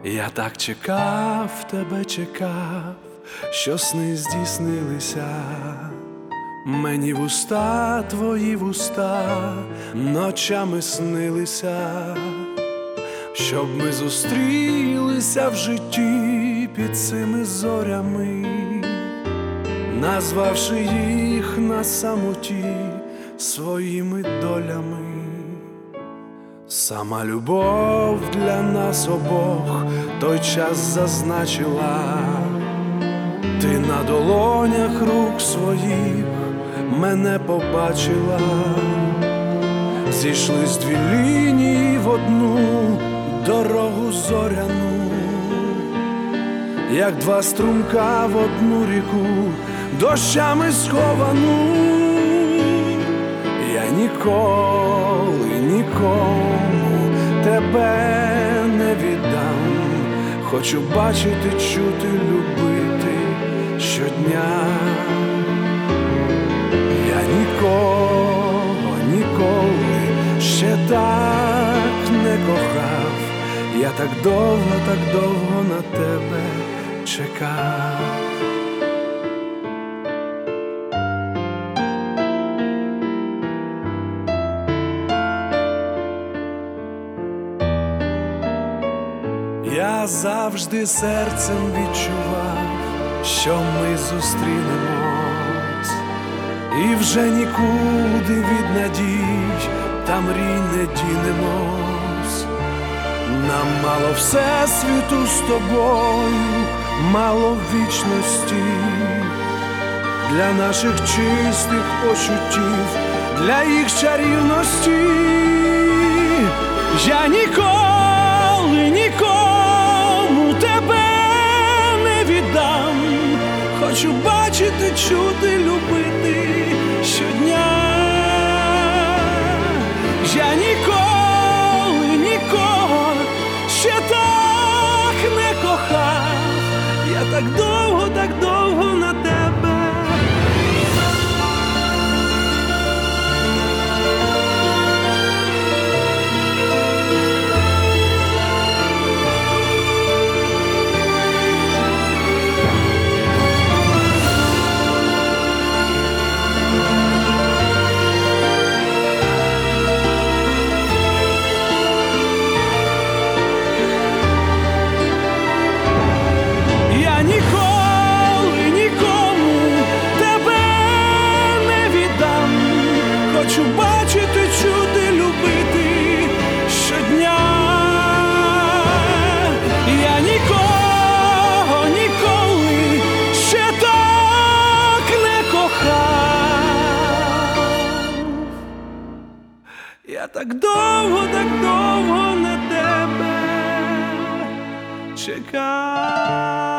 Я так чекав, тебе чекав, що сни здійснилися. Мені вуста, твої вуста ночами снилися, щоб ми зустрілися в житті під цими зорями, назвавши їх на самоті своїми долями. Сама любов для нас обох той час зазначила. Ти на долонях рук своїх мене побачила. Зійшлись дві лінії в одну дорогу зоряну, як два струмка в одну ріку, дощами сховану. Я ніколи нікому тебе не віддам. Хочу бачити, чути, любити щодня. Я нікого ніколи ще так не кохав. Я так довго на тебе чекав. Я завжди серцем відчував, що ми зустрінемось, і вже нікуди від надій та мрій не дінемось. Нам мало всесвіту з тобою, мало вічності, для наших чистих почуттів, для їх чарівності. Я ніколи нікому тебе не віддам. Хочу бачити, чути, любити щодня. Я ніколи нікого ще так не кохав. Я так довго на тебе. Ніколи нікому тебе не віддам. Хочу бачити, чути, любити щодня. Я нікого ніколи ще так не кохав. Я так довго на тебе чекав.